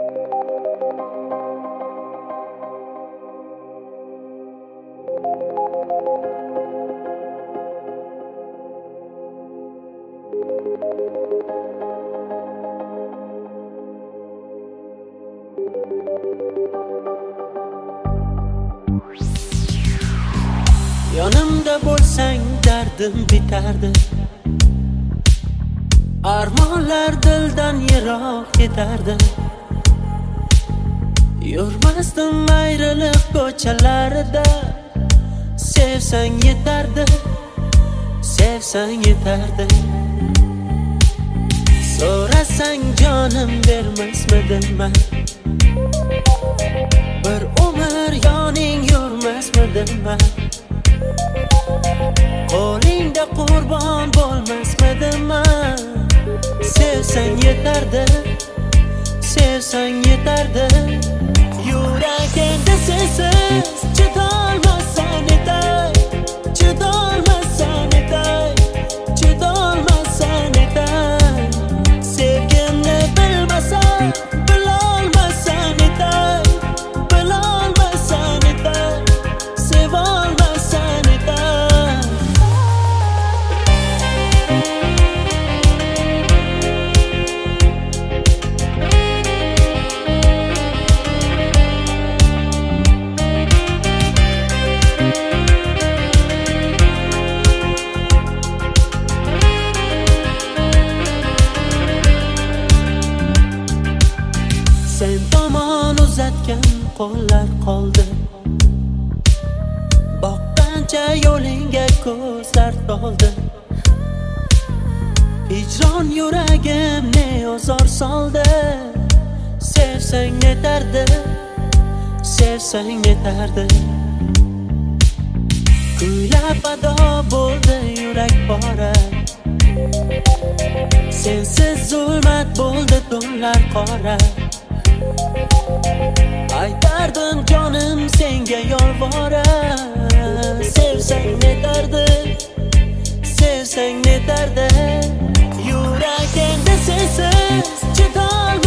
Yonimda bo'lsang dardim bitardi, armonlar dildan yiroq ketardi. Yurmasdim ayriliq ko'chalarida, sevsang yetardi, sevsang yetardi. So'rasang jonim bermasmidim men, bir umr yoning yurmasmidim men. Qo'lingda qurbon bo'lmasmidim men. Sevsang yetardi, sevsang yetardi. Yuragimda sensiz chidolmassan etay, chidolmassan etay, chidolmassan etay. Sevgimni bilmasam, bilolmassan etay, bilolmassan etay, sevolmassan etay. Sen tomon uzatgan qo'llar qoldi, boqqancha yo'lingga ko'zlar toldi. Hijron yuragimni ozor soldi. Sevsang yetardi, sevsang yetardi. Kuylab ado bo'ldi yurak pora, sensiz zulmat bo'ldi tunlar qora. Aytardim jonim senga yolvora, sevsang yetardi, sevsang yetardi. Yuragimda sensiz chidolmasam